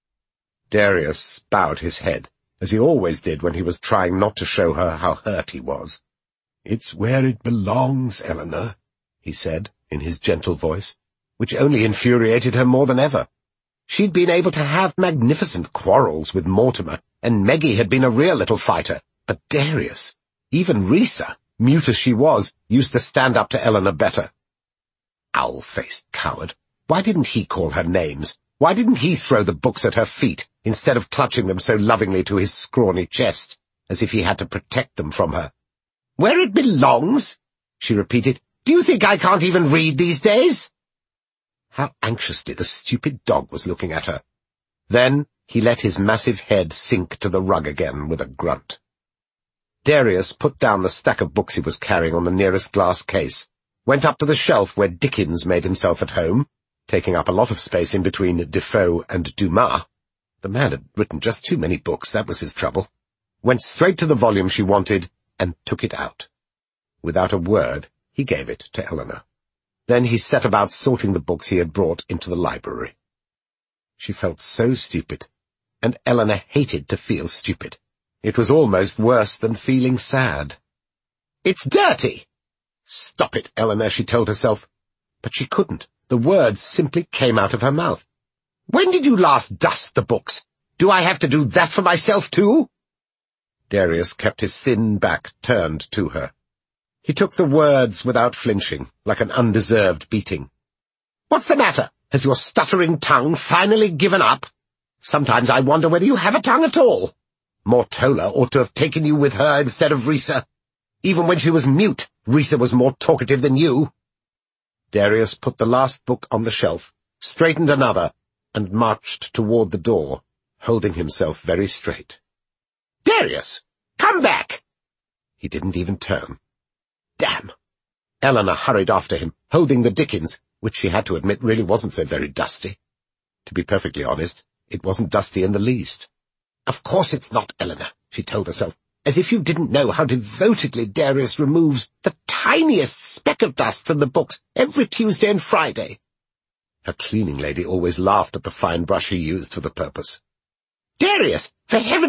Darius bowed his head, as he always did when he was trying not to show her how hurt he was. "It's where it belongs, Eleanor," he said, in his gentle voice, which only infuriated her more than ever. She'd been able to have magnificent quarrels with Mortimer, and Meggie had been a real little fighter, but Darius, even Risa, mute as she was, used to stand up to Eleanor better. Owl-faced coward. Why didn't he call her names? Why didn't he throw the books at her feet, instead of clutching them so lovingly to his scrawny chest, as if he had to protect them from her? "Where it belongs?" she repeated. "Do you think I can't even read these days?" How anxiously the stupid dog was looking at her. Then he let his massive head sink to the rug again with a grunt. Darius put down the stack of books he was carrying on the nearest glass case, went up to the shelf where Dickens made himself at home, taking up a lot of space in between Defoe and Dumas. The man had written just too many books, that was his trouble. Went straight to the volume she wanted, and took it out. Without a word, he gave it to Eleanor. Then he set about sorting the books he had brought into the library. She felt so stupid, and Eleanor hated to feel stupid. It was almost worse than feeling sad. "It's dirty!" "Stop it, Eleanor," she told herself. But she couldn't. The words simply came out of her mouth. "When did you last dust the books? Do I have to do that for myself, too?" Darius kept his thin back turned to her. He took the words without flinching, like an undeserved beating. "What's the matter? Has your stuttering tongue finally given up? Sometimes I wonder whether you have a tongue at all. Mortola ought to have taken you with her instead of Risa. Even when she was mute, Risa was more talkative than you." Darius put the last book on the shelf, straightened another, and marched toward the door, holding himself very straight. "Darius! Come back!" He didn't even turn. Damn! Eleanor hurried after him, holding the Dickens, which she had to admit really wasn't so very dusty. To be perfectly honest, it wasn't dusty in the least. "Of course it's not, Eleanor," she told herself. As if you didn't know how devotedly Darius removes the tiniest speck of dust from the books every Tuesday and Friday. Her cleaning lady always laughed at the fine brush he used for the purpose. "Darius, for heaven's